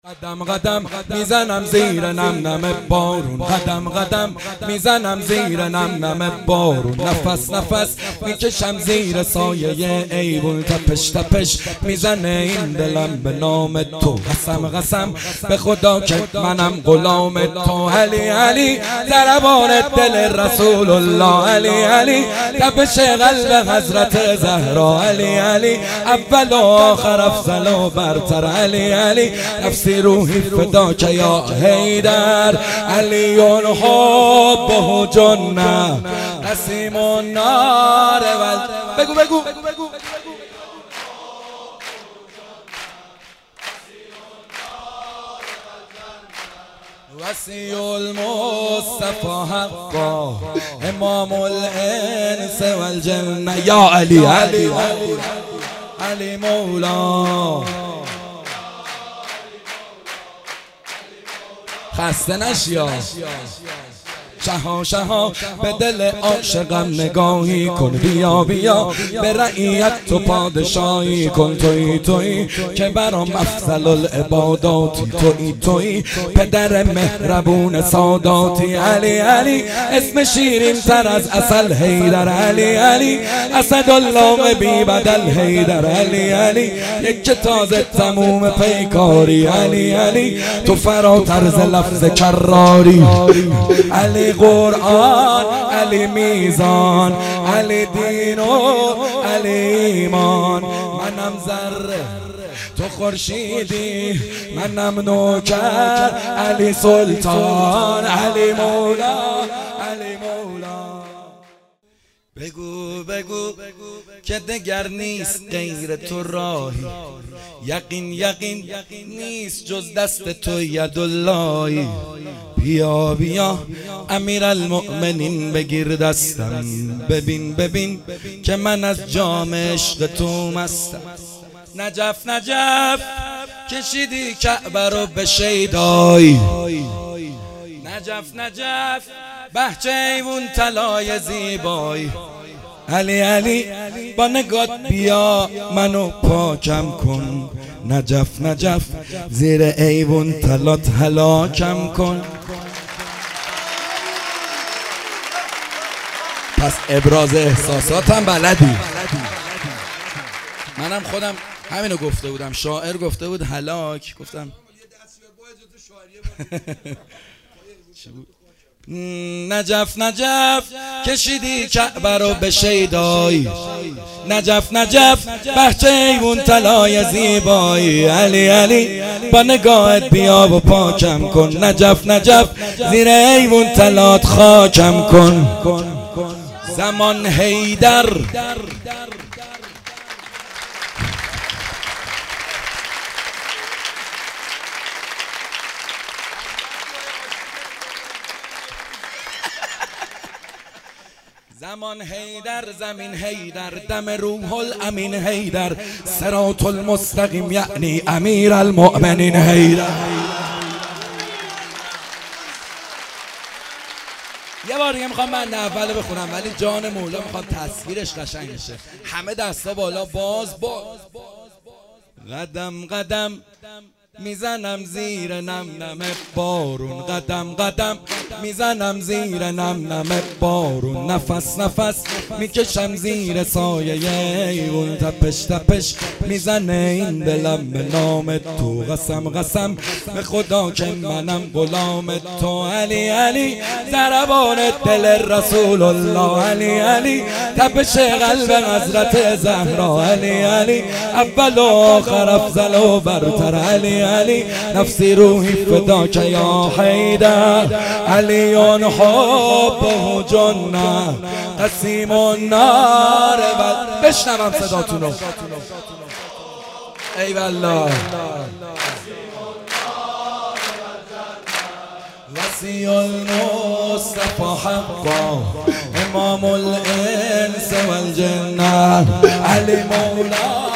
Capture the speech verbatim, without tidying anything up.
قدم قدم میزنم زیر نم نم بارون، قدم قدم میزنم زیر نم نم بارون، نفس نفس میکشم زیر سایه ایوون، تپش تپش میزنه این دلم به نام تو، قسم قسم به خدا که منم غلام تو، علی علی ضربان دل رسول الله، علی علی تپش قلب حضرت زهرا، علی علی اول و آخر افضل و برتر، علی علی نفسی روحی فداک یا حیدر، علی حبه جنه قسیم النار ول بگو بگو وصی المصطفى حقا امام الانس والجنه، یا علی علی علی علی مولا. خسته نشیا شها شها به دل عاشقم نگاهی کن، بیا بیا به رعیت تو پادشاهی کن، توی توی که برام افضل العباداتی، توی توی پدر مهربون ساداتی، علی علی اسم شیرین تر از عسل حیدر، علی علی اسدالله بی بدل حیدر، علی علی یک تازه تموم پیکاری، علی علی تو فراتر ز لفظ کراری، علی قرآن علی میزان علی دین و علی ایمان، منم ذره تو خورشیدی منم نوکر، علی سلطان علی مولا علی مولا. بگو بگو که دگر نیست غیر تو راهی، یقین یقین نیست جز دست تو یداللهی، بیا بیا امیر المؤمنین بگیر دستم، ببین ببین که من از جام عشق تو مستم، نجف نجف کشیدی کعبه رو به شیدایی، نجف نجف بهجه ایوون طلای زیبایی، علی علی با نگات بیا منو پاکم کن، نجف نجف زیر ایوون طلات هلاکم کن. پس ابراز احساساتم بلدی، منم خودم همینو گفته بودم، شاعر گفته بود هلاک، گفتم نجف نجف کشیدی کعبه رو به شیدایی، نجف نجف بهجه ایوون طلای زیبایی، علی علی با نگاهت بیا و پاکم کن، نجف نجف زیر ایوون طلات خاکم کن. زمان حیدر زمان حیدر زمین حیدر دم روح الامین حیدر، صراط المستقیم یعنی امیر المؤمنین حیدر. یه بار دیگه میخوام من اول بخونم ولی جان مولا میخوام تصویرش قشنگ بشه، همه دستا بالا باز باز قدم قدم میزنم زیر نم نم بارون، قدم قدم میزنم زیر نم نم بارون، نفس نفس میکشم زیر سایه ایوون، تپش تپش میزنه این دلم به نام تو، قسم قسم به خدا که منم غلام تو، علی علی ضربان دل رسول الله، علی علی تپش قلب حضرت زهرا، علی علی اول و آخر افضل و برتر، علی علی نفسی روحی فداک یا حیدر، علی حبه جنه قسیم النار ول بشنوم صداتونو ای والله. وصی المصطفى حقا امام الانس والجنه، علی مولا